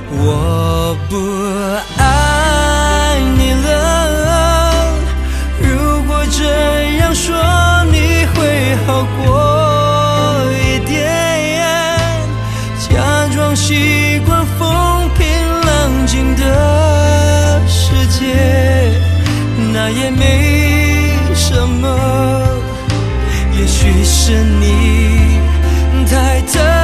我不爱你了，如果这样说你会好过一点，假装习惯风平浪静的世界，那也没什么，也许是你太特